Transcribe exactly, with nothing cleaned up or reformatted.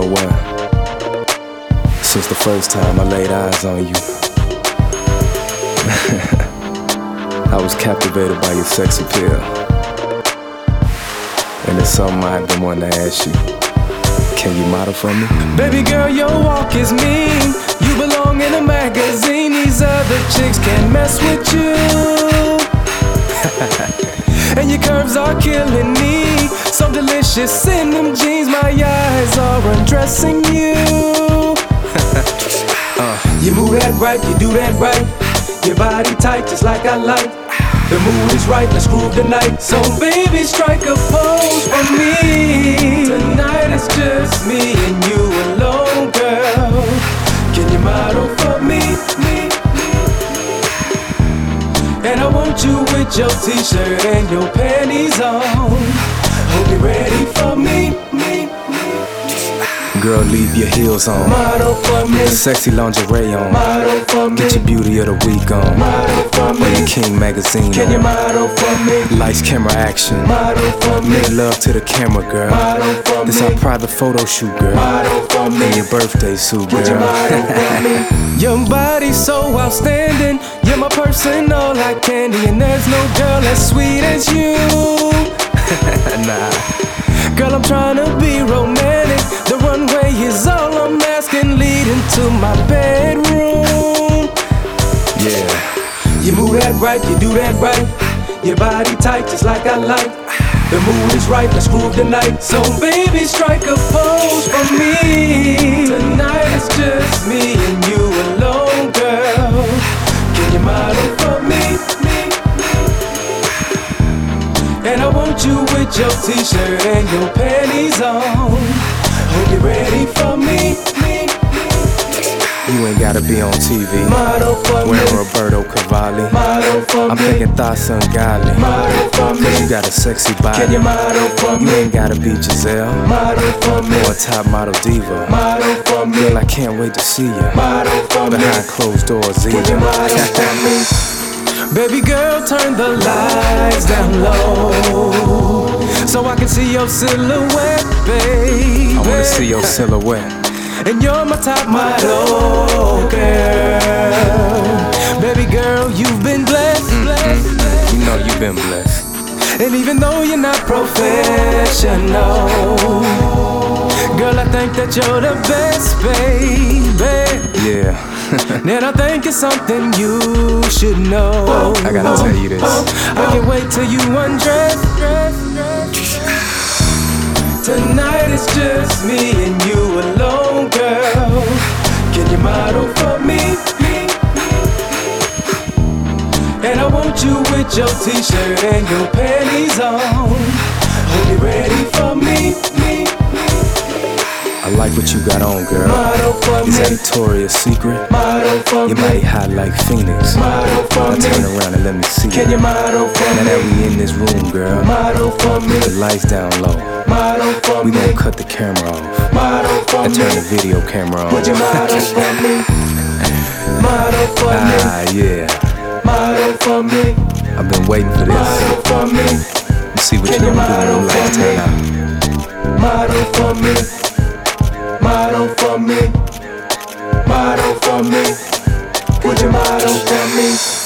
know what? Since the first time I laid eyes on you, I was captivated by your sex appeal. And it's something I've been wanting to ask you. Can you model for me? Baby girl, your walk is mean. You belong in a magazine. These other chicks can't mess with you. And your curves are killing me. So delicious in them jeans. My eyes are undressing you. uh. You move that right, you do that right. Your body tight just like I like. The mood is right, let's groove tonight. So baby, strike a pose for me. Tonight it's just me and you alone, girl. Can you model for me? me, me? And I want you with your t-shirt and your panties on. Hope you're ready for me, me, me. Girl, leave your heels on. Model for me. Put sexy lingerie on. Model for me. Get your beauty of the week on. Model for me. Put your King magazine Can on. you model for me? Lights, camera, action. Model for me. Make love to the camera, girl. Model for This me. our private photo shoot, girl. Model for me. And your birthday suit, Would you girl. model for me? Your body's so outstanding. You're my personal like candy. And there's no girl as sweet as you. Nah. Girl, I'm trying to be romantic. The runway is all I'm asking, leading to my bedroom. Yeah. You move that right, you do that right. Your body tight just like I like. The mood is right, let's groove tonight. So baby, strike a pose for me. Tonight it's just me and you alone, girl. Can you model for me? me, me? And I want you with your t-shirt and your panties on. Hope you're ready for me. me, me. You ain't gotta be on T V. Model for me. Wearing Roberto Cavalli. Model for I'm me. thinking thoughts ungodly. Model for me. Cause you got a sexy body. Can you model for You me? ain't gotta be Giselle Model for me. or a top model diva. Model for me. Girl, I can't wait to see you Model for me. behind closed doors Would you either. model for me? Baby girl, turn the lights down low so I can see your silhouette, baby. I wanna see your silhouette. And you're my top model, girl. Baby girl, you've been blessed, blessed, blessed. You know you've been blessed. And even though you're not professional, girl, I think that you're the best, baby. Yeah. Then I think it's something you should know. I gotta tell you this. I can't wait till you undress. Tonight it's just me and you alone, girl. Can you model for me? And I want you with your t-shirt and your panties on. Hope you're ready for me. I like what you got on, girl. Model for Is that me. Victoria's Secret? Model for Your me. body hot like Phoenix. Model for Now turn me. around and let me see Can you it. model for Now that me? we in this room, girl, Model for me. put the lights down low. Model for We me. gon' cut the camera off Model for and turn me. the video camera on. Would you model for me? Model for me. Ah, yeah. Model for me. I've been waiting for this. Model for me. Let's see what Can you you gonna do when model them lights for me? turn out. Model for me. Model for me. Model for me. Would you model for me?